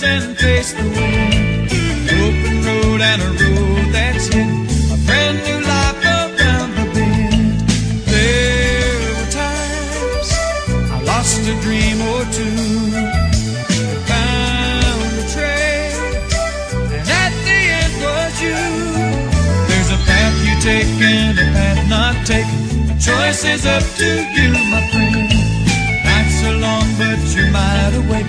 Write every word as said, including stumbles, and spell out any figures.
and face the wind. Open road and a road that's hidden, a brand new life around the bend. There were times I lost a dream or two, found a trail, and at the end was you. There's a path you take and a path not taken. The choice is up to you, my friend. Nights are long, but you're miles away.